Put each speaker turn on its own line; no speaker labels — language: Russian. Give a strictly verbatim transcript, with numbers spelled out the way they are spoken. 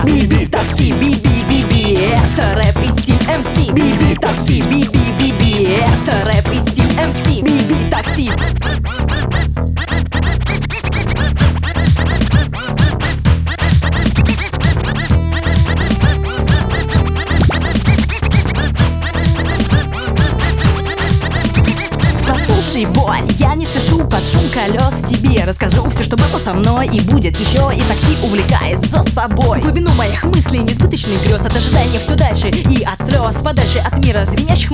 Биби такси, биби биби, это рэп и стиль эм си. Биби такси, биби биби, это рэп и стиль эм си. Биби такси. Послушай, боль, я не спешу под шум колес тебе расскажу все, что было со мной и будет еще. И такси увлекает за собой глубину моих мыслей, несбыточных грез, от ожидания все дальше и от слез подальше от мира звенящих